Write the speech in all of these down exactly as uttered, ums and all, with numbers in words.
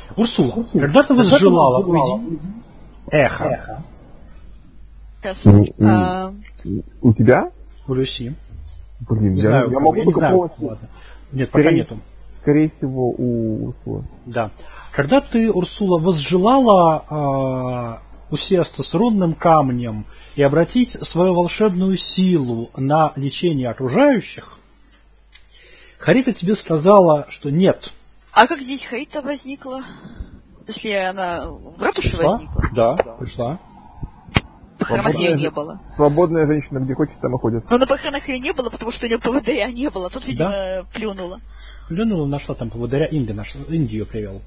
Урсула, когда ты возжелала уйти? Эхо. А... У тебя? У Люси. Блин, не я, знаю, я могу я только не знаю. полностью... Ладно. Нет, пока скорее, нету. Скорее всего, у Урсулы. Да. Когда ты, Урсула, возжелала э, усесться с рунным камнем и обратить свою волшебную силу на лечение окружающих, Харита тебе сказала, что нет. А как здесь Харита возникла? Если она в ратуше пришла? возникла? Да, пришла. В похоронах ее не было. Свободная женщина, где хочет, там и ходит. Но на похоронах ее не было, потому что у нее поводыря не было. Тут, видимо, да? плюнула. Плюнула, нашла там поводыря, Инди нашла, Инди ее привел.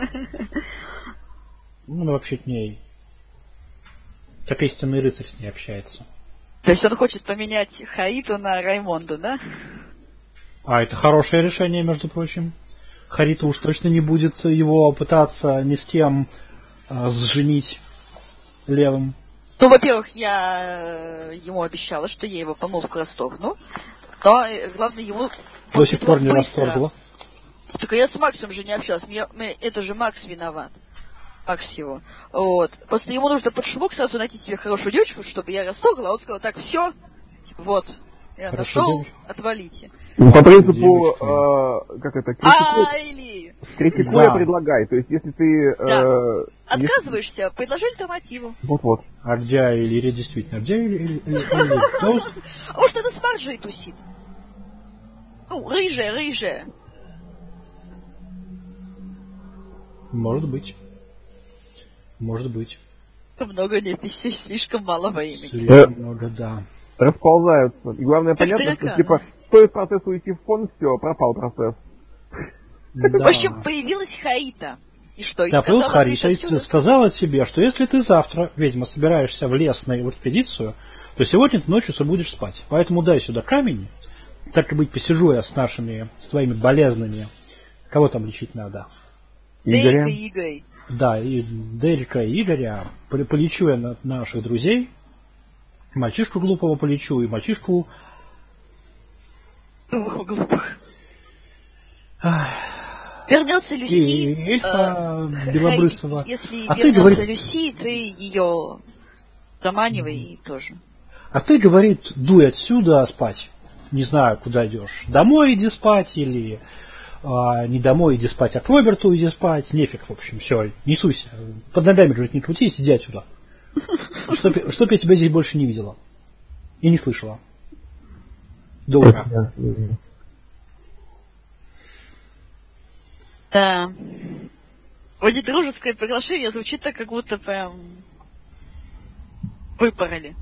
Ну, вообще к ней. Как истинный рыцарь с ней общается. То есть он хочет поменять Хариту на Раймонду, да? А, это хорошее решение, между прочим. Харита уж точно не будет его пытаться ни с кем а, сженить левым. Ну, во-первых, я ему обещала, что я его помолвку расторгну. Но, главное, ему... До сих пор не расторгла. Так я с Максом же не общалась. Мне, мне, это же Макс виноват. Макс его. Вот. Просто ему нужно под шумок сразу найти себе хорошую девочку, чтобы я расторгла. А он сказал, так, все, вот. Я Хорошо, нашел, девочка. Отвалите. Ну, по принципу, э, как это, критикуй, критикуя да. Предлагай. То есть, если ты... Да. Э, Отказываешься, если... предложи альтернативу. Вот-вот. А где Иллирия действительно? Где Иллирия? А может, она с Марджей тусит? Ну, рыжая, рыжая. Может быть. Может быть. Много неписей, слишком мало времени. Слишком много, да. Расползаются. И главное, как понятно, что, типа, стоит процессу уйти в фон, все, пропал процесс. Да. В общем, появилась Харита. И что? И да, сказала, Харита и сказала тебе, что если ты завтра, ведьма, собираешься в лес на экспедицию, то сегодня ты ночью будешь спать. Поэтому дай сюда камень. Так и быть, посижу я с нашими, с твоими болезными. Кого там лечить надо? Дерека и Игоря. Да, и Дерека и Игоря. Полечу я на наших друзей. Мальчишку глупого полечу и мальчишку... глупых. Вернется Люси. И эльфа э, Белобрысова. Хай, если а вернется говорит... Люси, ты ее заманивай mm-hmm. и тоже. А ты, говорит, дуй отсюда спать. Не знаю, куда идешь. Домой иди спать или... А, не домой иди спать, а к Роберту иди спать. Нефиг, в общем, все, не суйся. Под ногами, говорит, не крути, сиди отсюда. Чтоб, чтоб я тебя здесь больше не видела. И не слышала. До утра. Да. Вроде дружеское приглашение звучит так, как будто прям выпороли.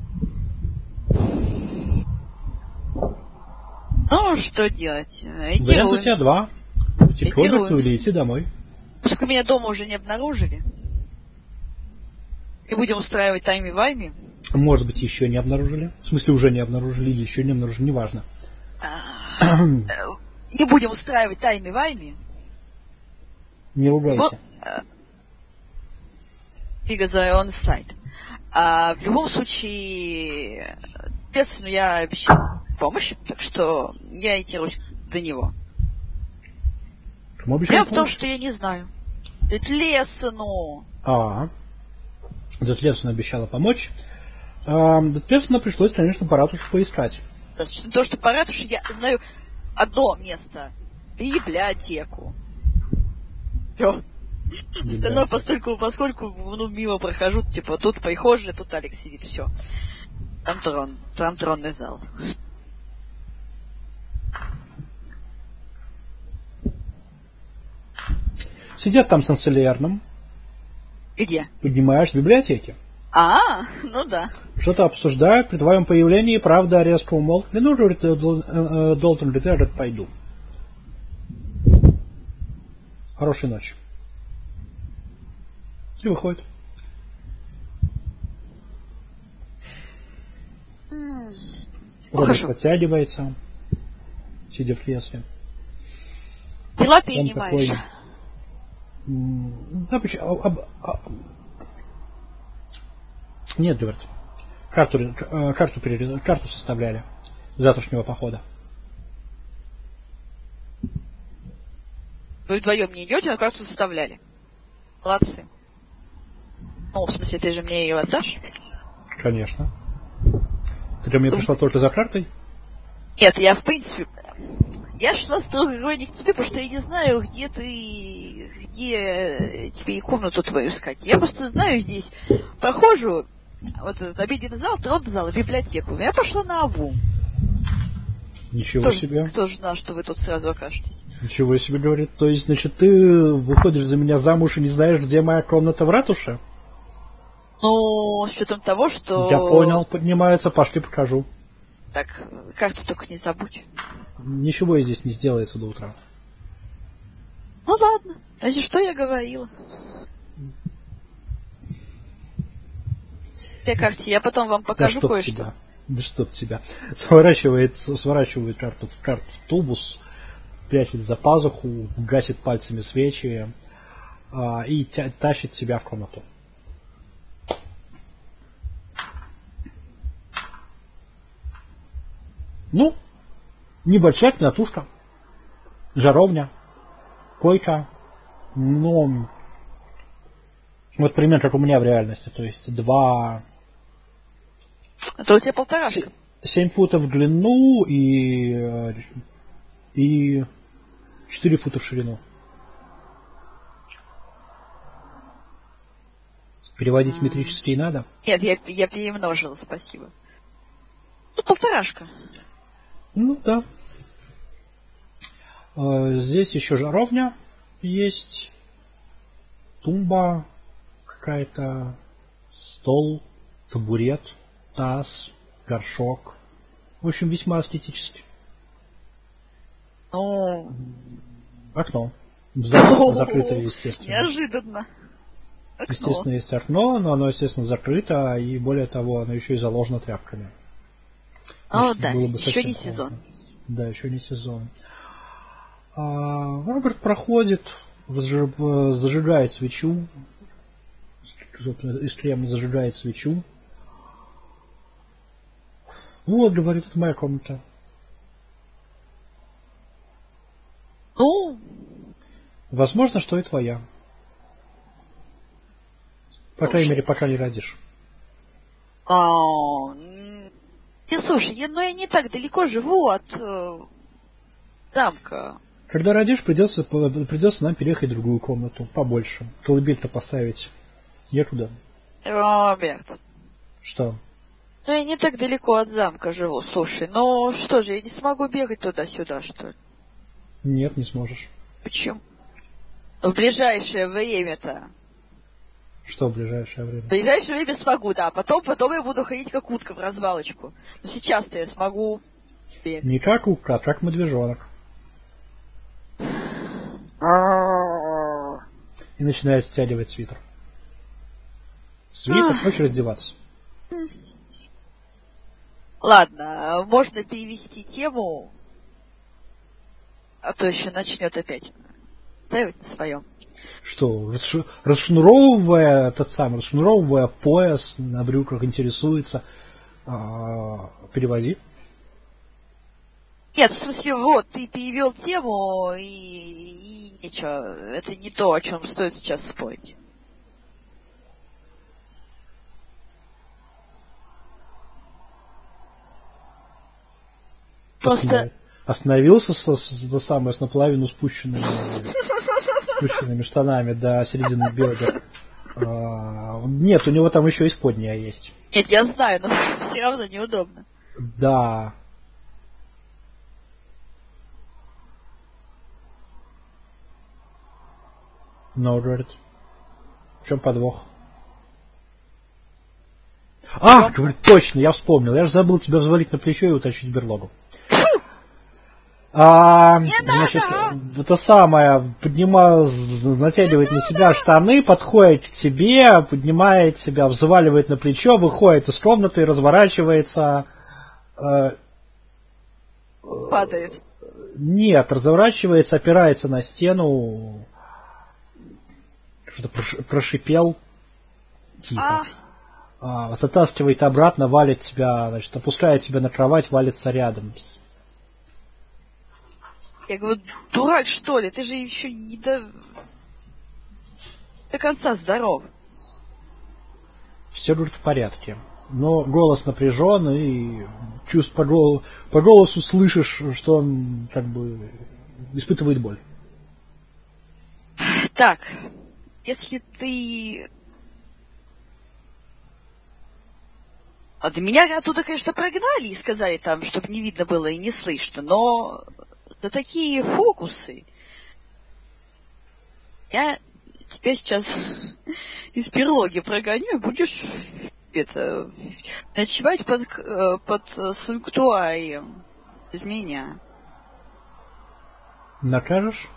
Ну, что делать? Вариант у тебя два. Идти к Роберту или идти домой. Поскольку меня дома уже не обнаружили. И будем устраивать тайми-вайми. Может быть, еще не обнаружили. В смысле, уже не обнаружили или еще не обнаружили, неважно. Не будем устраивать тайми-вайми. Не ругайся. Because I on site. А в любом случае, естественно, я обещал помощь, так что я ориентируюсь до него. Прям в том, что я не знаю. Это Лессону. А, Дед Лессону обещала помочь. Дед Лессону пришлось, конечно, по ратуше поискать. То, что по ратуше я знаю одно место. Библиотеку. Все. Остальное постольку, поскольку ну, мимо прохожу, типа, тут прихожая, тут Алекс сидит, все. Там трон, там тронный зал. Сидят там с канцелярным. Где? Поднимаешь в библиотеке. А, ну да. Что-то обсуждают при твоем появлении, правда, резко умолкли. Ну, говорит, Долтон говорит, пойду. Хорошей ночи. И выходит. Mm. Роберт подтягивается, сидя в кресле. Дела перенимаешь. Да, почему? А, а, а... Нет, Роберт. Карту, карту, перерез... карту составляли завтрашнего похода. Вы вдвоем не идете, а карту составляли? Молодцы. Ну, в смысле, ты же мне ее отдашь? Конечно. Ты ко мне пришла только за картой? Нет, я в принципе... Я шла, строго говоря, не к тебе, потому что я не знаю, где ты... Где тебе и комнату твою искать. Я просто знаю здесь прохожую, вот этот обеденный зал, тронный зал, библиотеку. Я пошла на обум. Ничего кто себе. Ж, кто же знал, что вы тут сразу окажетесь? Ничего себе, говорит. То есть, значит, ты выходишь за меня замуж и не знаешь, где моя комната в ратуше? Ну, с учетом того, что... Я понял, поднимается, пошли покажу. Так, карту только не забудь. Ничего здесь не сделается до утра. Ну ладно, значит, что я говорила? Те карте, я потом вам покажу да кое-что. Тебя. Да чтоб тебя. Сворачивает, сворачивает карту, карту в тубус, прячет за пазуху, гасит пальцами свечи а, и тя- тащит себя в комнату. Ну, небольшая комнатушка, жаровня, койка, ну, вот примерно как у меня в реальности, то есть два... Это у тебя полторашка. Семь футов в длину и, и четыре фута в ширину. Переводить в метрические надо? Нет, я, я перемножила, спасибо. Ну, полторашка. Ну, да. Здесь еще жаровня есть, тумба какая-то, стол, табурет, таз, горшок. В общем, весьма эстетически. Ну... Окно. Закрытое, естественно. Неожиданно. Окно. Естественно, есть окно, но оно, естественно, закрыто, и более того, оно еще и заложено тряпками. О, да, еще не сезон. Плохо. Да, еще не сезон. А, Роберт проходит, зажигает свечу, из крема зажигает свечу. Вот, говорит, это моя комната. Ну, возможно, что и твоя. По крайней мере, пока не родишь. А, не, слушай, я, ну я не так далеко живу от э, замка. Когда родишь, придется, придется нам переехать в другую комнату, побольше. Колыбель-то поставить некуда. Роберт. Что? Ну я не так далеко от замка живу, слушай. Ну что же, я не смогу бегать туда-сюда, что ли? Нет, не сможешь. Почему? В ближайшее время-то. Что в ближайшее время? В ближайшее время смогу, да. Потом, потом я буду ходить как утка в развалочку. Но сейчас-то я смогу бегать. Не как утка, а как медвежонок. И начинает стягивать свитер. Свитер, хочешь раздеваться? Ладно, можно перевести тему, а то еще начнет опять ставить на своем. Что, расшнуровывая тот самый, расшнуровывая пояс на брюках, интересуется, а, переводи. Нет, в смысле, вот, ты перевел тему, и, и ничего, это не то, о чем стоит сейчас спорить. Просто... Остановился с, с, с, самое, с наполовину спущенными, спущенными штанами до середины бедра. А, нет, у него там еще исподняя есть. Нет, я знаю, но все равно неудобно. Да. Но, говорит, в чем подвох? А, говорит, точно, я вспомнил. Я же забыл тебя взвалить на плечо и утащить в берлогу. А, не значит, надо! это самое, поднимает, натягивает на себя штаны, подходит к тебе, поднимает себя, взваливает на плечо, выходит из комнаты, разворачивается. Э, Падает. Нет, разворачивается, опирается на стену, что-то прошипел тихо. А. А, затаскивает обратно, валит тебя, значит, опускает тебя на кровать, валится рядом. Я говорю, дурак, что ли? Ты же еще не до... до конца здоров. Стюарт в порядке. Но голос напряжен, и чувств по, голу, по голосу слышишь, что он как бы испытывает боль. Так, если ты... А до меня оттуда, конечно, прогнали и сказали там, чтобы не видно было и не слышно, но да такие фокусы. Я тебя сейчас из перлоги прогоню, и будешь это, ночевать под, под санктуарием без меня. Накажешь?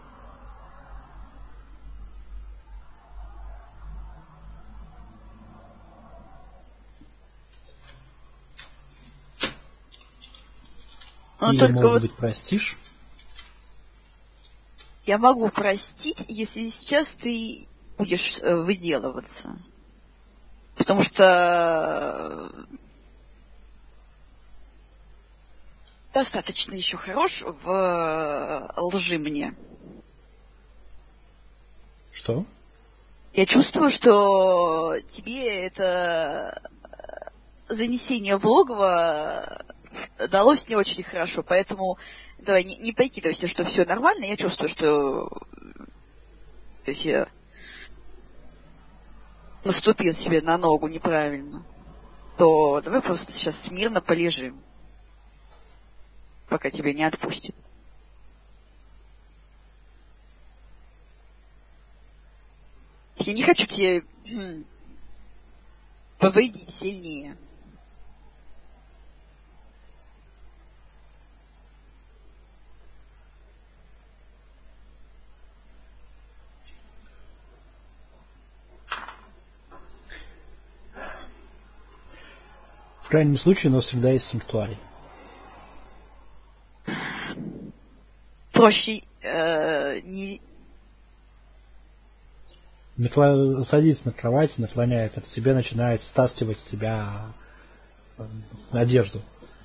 Но Или, только может вот быть, простишь? я могу простить, если сейчас ты будешь выделываться. Потому что достаточно еще хорош в лжи мне. Что? Я чувствую, что тебе это занесение в логово далось не очень хорошо, поэтому давай не, не прикидывайся, что все нормально. Я чувствую, что то есть я наступил себе на ногу неправильно, то давай просто сейчас мирно полежим, пока тебя не отпустят. Я не хочу тебе м, повредить сильнее. В крайнем случае, но всегда есть санктуарий. Проще э, не... Накла... Садится на кровать, наклоняет от себя, начинает стаскивать с себя одежду.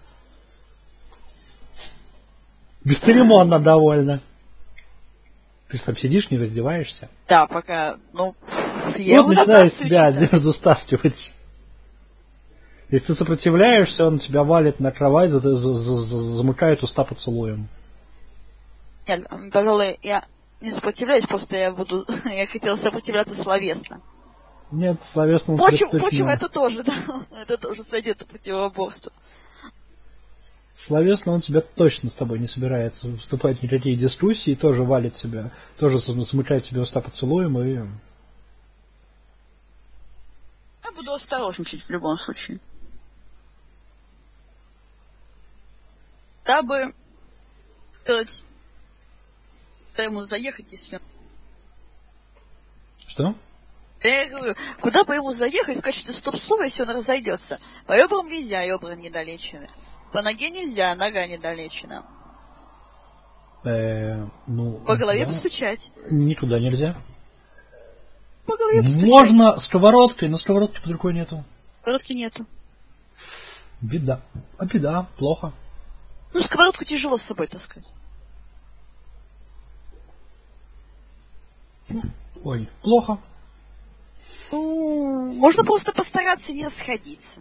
Бесцеремонно довольно. Ты сам сидишь, не раздеваешься. Да, пока, ну... Я вот начинает с себя одежду стаскивать. Если ты сопротивляешься, он тебя валит на кровать, за, за, за, замыкает уста поцелуем. Нет, пожалуй, я не сопротивляюсь, просто я буду... я хотела сопротивляться словесно. Нет, словесно... Впрочем, впрочем, это тоже, да, это тоже сойдет в противоборство. Словесно он тебя точно с тобой не собирается вступать в никакие дискуссии, тоже валит себя, тоже замыкает себе уста поцелуем и... Я буду осторожничать в любом случае. Дабы сделать... Куда ему заехать, если... Что? Я говорю, куда бы ему заехать в качестве стоп-слова, если он разойдется? По ребрам нельзя, ребра недолечены. По ноге нельзя, нога недолечена. Э, ну, по голове да. постучать. Никуда нельзя. По голове постучать. Можно сковородкой, но сковородки под рукой нету. Сковородки нету. Беда. А беда, плохо. Ну, сковородку тяжело с собой таскать. Ой, плохо. Ну, можно просто постараться не расходиться.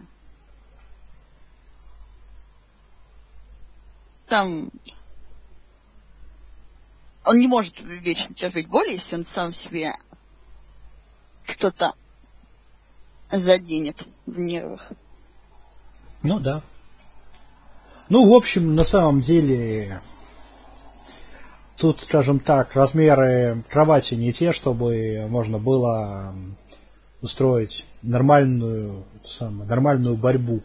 Там... Он не может вечно терпеть боли, если он сам себе что-то заденет в нервах. Ну да. Ну, в общем, на самом деле... Тут, скажем так, размеры кровати не те, чтобы можно было устроить нормальную, самую, нормальную борьбу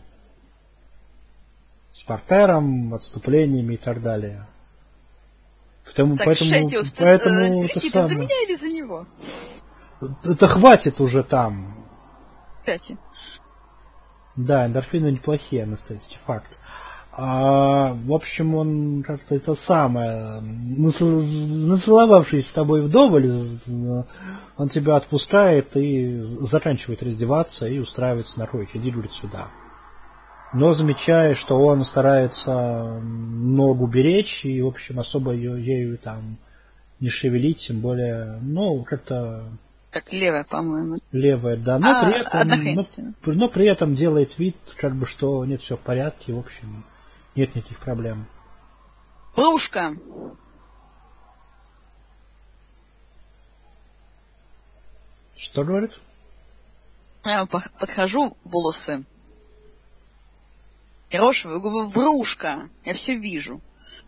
с партером, отступлениями и так далее. Потому, так, поэтому, Шетиус, поэтому ты, это ты самое... за меня или за него? Это хватит уже там. Кстати. Да, эндорфины неплохие, Анастасия, факт. А, в общем, он как-то это самое, нацеловавшись с тобой вдоволь, он тебя отпускает и заканчивает раздеваться и устраивается на койке. Иди, говорит, сюда. Но замечаешь, что он старается ногу беречь и, в общем, особо ее, ею там не шевелить, тем более, ну, как-то Как левая, по-моему. Левая, да. Но, а, при этом, но, но при этом делает вид, как бы, что нет, все в порядке, в общем, нет никаких проблем. Врушка. Что говорит? Я подхожу, волосы. И рошевую губу, врушка. Я все вижу.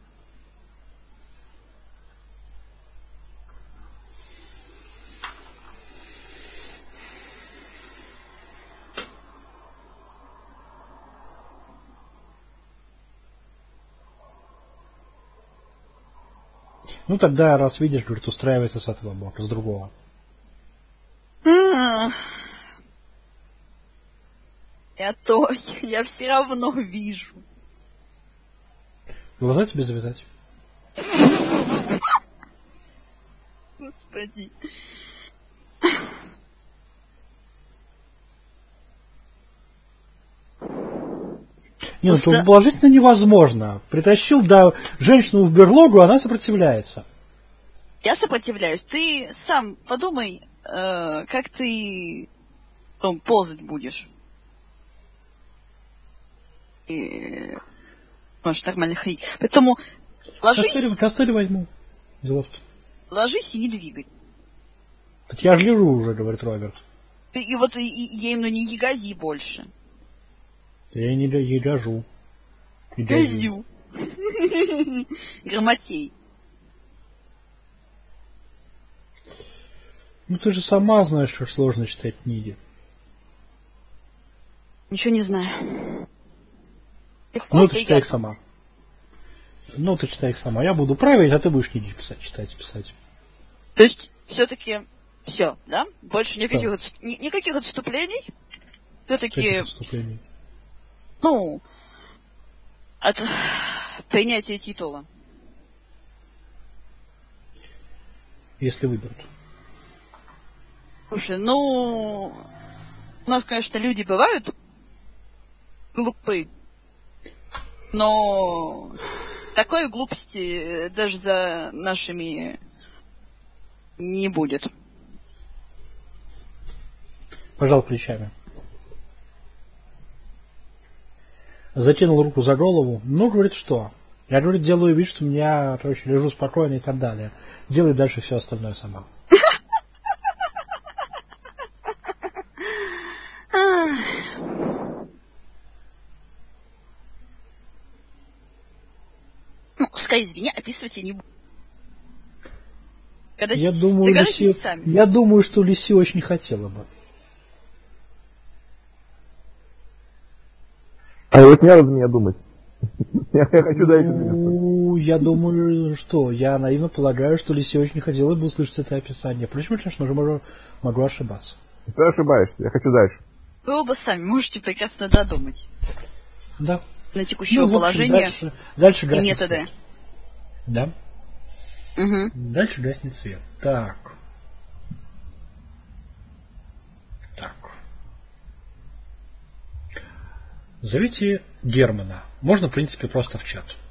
Ну тогда, раз видишь, говорит, устраивается с этого бока, с другого. Я то, я все равно вижу. Глаза тебе завязать? Господи. Не, ну Просто... положительно невозможно. Притащил да, женщину в берлогу, она сопротивляется. Я сопротивляюсь. Ты сам подумай, э, как ты потом ползать будешь. И... Можешь нормально ходить. Поэтому ложись... Костыль, костыль возьму. Делов-то. Ложись и не двигай. Так я же лежу уже, говорит Роберт. Ты, и вот и, и, я именно не ягози больше. Я не ягожу. Газю. Грамотей. Ну ты же сама знаешь, что сложно читать книги. Ничего не знаю. Легко, ну ты читай их сама. Ну ты читай их сама. Я буду править, а ты будешь книги писать, читать, писать. То есть все-таки все, да? Больше никаких, от... никаких отступлений? Все-таки... отступлений? Ну, от принятия титула. Если выберут. Слушай, ну, у нас, конечно, люди бывают глупы, но такой глупости даже за нашими не будет. Пожал плечами. Затянул руку за голову. Ну, говорит, что? Я, говорит, делаю вид, что меня, короче, лежу спокойно и так далее. Делай дальше все остальное сама. Ну, скажи, извини, описывать я не буду. Когда я, думаю, Лиси... я думаю, что Лиси очень хотела бы. А вот не надо меня думать. Я хочу дальше двигаться. Ну, я думаю, что я наивно полагаю, что Лиси очень хотела бы услышать это описание. Впрочем, конечно, уже могу, могу ошибаться. Ты ошибаешься, я хочу дальше. Вы оба сами можете прекрасно додумать. Да. На текущее ну, положение общем, дальше, дальше и методы. Свет. Да? Угу. Дальше гаснет свет. Так. Так. Зовите Германа. Можно, в принципе, просто в чат.